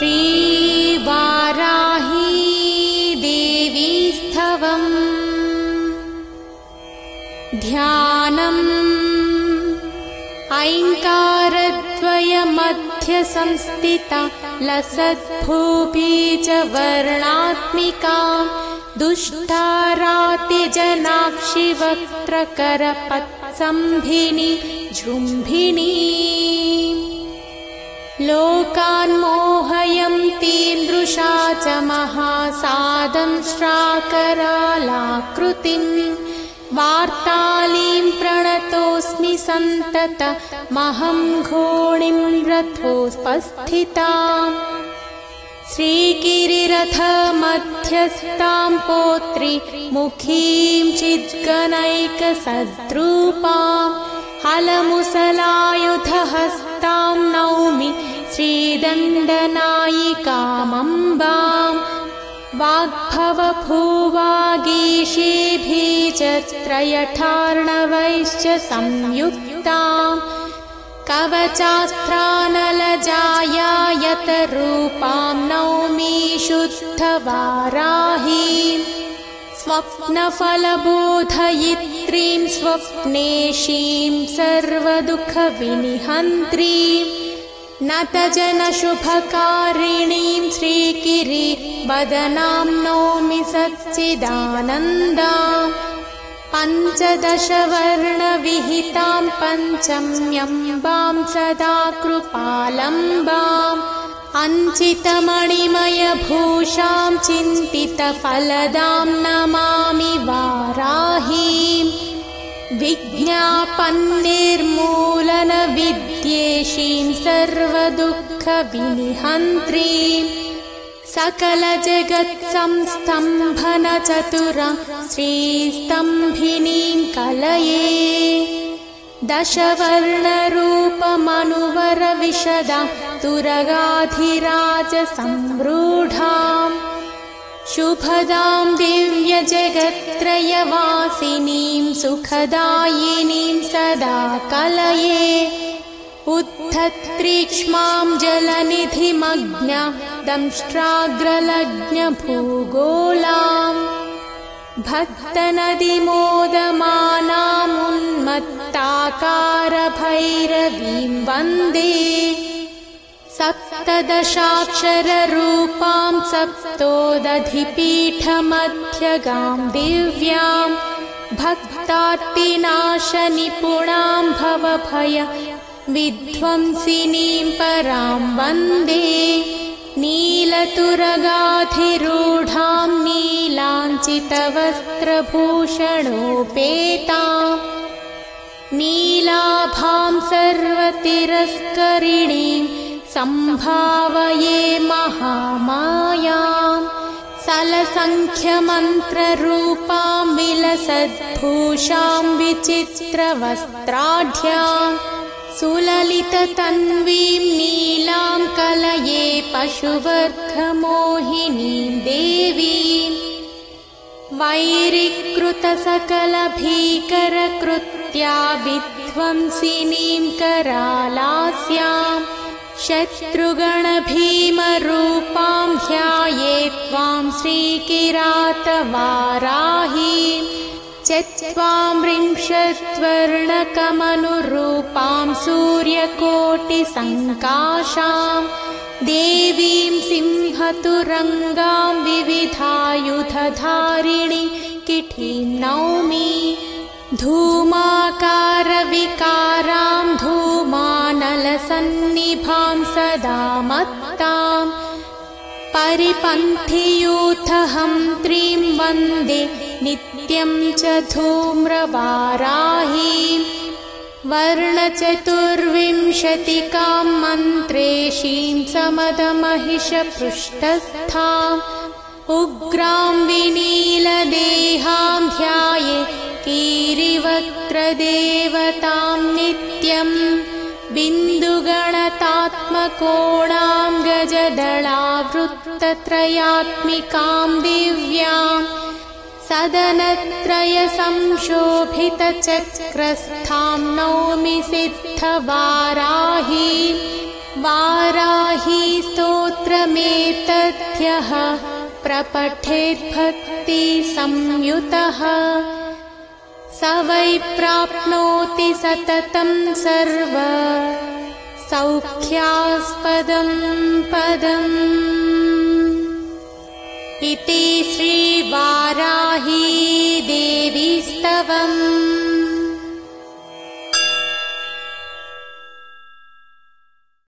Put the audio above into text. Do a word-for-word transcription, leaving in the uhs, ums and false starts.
श्रीवाराही देवी स्तवम् ध्यानम् ऐङ्कारद्वयमध्यसंस्थिता लसद्भूबीजवर्णात्मिकां दुष्टारातिजनाक्षि वक्त्रकरपत्सम्भिनी झुम्भिनी लोकान्मोहयन्तीन्दृशा च महासादंश्राकरालाकृतिम् वार्तालीं प्रणतोऽस्मि सन्ततमहं घोणीं रथोपस्थिताम् श्रीगिरिरथमध्यस्थां पौत्री मुखीं चिद्गणैकसद्रूपां हलमुसलायुधहस्तां नौमि श्रीदण्डनायिकामम्बाम् वाग्भवभूवागीशीभिश्च संयुक्तां कवचास्त्रानलजायायतरूपां नौमि शुद्धवाराहीं स्वप्नफलबोधयित्रीं स्वप्नेशीं सर्वदुःखविनिहन्त्रीं नतजनशुभकारिणीं श्रीगिरिवदनां नौमि सच्चिदानन्दां पञ्चदशवर्णविहितां पञ्चम्यम्बां सदा कृपालम्बाम् अञ्चितमणिमयभूषां चिन्तितफलदां नमामि वाराहीम् विज्ञापन्निर्मूलनविद्येशीं सर्वदुःखविनिहन्त्रीं सकलजगत्संस्तम्भनचतुरां श्रीस्तम्भिनीं कलये दशवर्णरूपमनुवरविशदां तुरगाधिराजसम्रूढाम् शुभदां दिव्यजगत्त्रयवासिनीं सुखदायिनीं सदा कलये उद्धत्रीक्ष्मां जलनिधिमग्न्यां दंष्ट्राग्रलग्नभूगोलां भक्तनदिमोदमानामुन्मत्ताकारभैरवीं वन्दे सप्तदशाक्षररूपां सप्तोदधिपीठमध्यगां दिव्यां भक्तार्तिनाशनिपुणां भवभय विध्वंसिनीं परां वन्दे नीलतुरगाधिरूढां नीलाञ्चितवस्त्रभूषणोपेतां नीलाभां सर्वतिरस्करिणीं सम्भावये महामायां सलसङ्ख्यमन्त्ररूपां विलसद्भूषां विचित्रवस्त्राढ्यां सुललिततन्वीं नीलां कलये पशुवर्गमोहिनीं देवीं वैरीकृतसकलभीकरकृत्या विध्वंसिनीं करालास्यां शत्रुगणभीमरूपां ध्याये त्वां श्रीकिरातवाराहीं चत्वारिंशद्वर्णकमनुरूपां सूर्यकोटिसङ्काशां देवीं सिंहतुरङ्गां विविधायुधधारिणीं किठीं नौमि धूमाकारविकारां धूमानलसन्निभां सदा मत्तां परिपन्थियूथहन्त्रीं वन्दे नित्यं च धूम्रवाराहीं वर्णचतुर्विंशतिकां मन्त्रेशीं समदमहिषपृष्ठस्थाम् उग्रां विनीलदेहां ध्याये कीरिवक्त्रदेवतां नित्यं बिन्दुगणतात्मकोणां गजदलावृत्तत्रयात्मिकां दिव्यां सदनत्रयसंशोभितचक्रस्थां नौमि सिद्धवाराहीं वाराही स्तोत्रमेतद्यः प्रपठेद्भक्ति संयुतः स वै प्राप्नोति सततं सर्व सौख्यास्पदं पदम्। इति श्री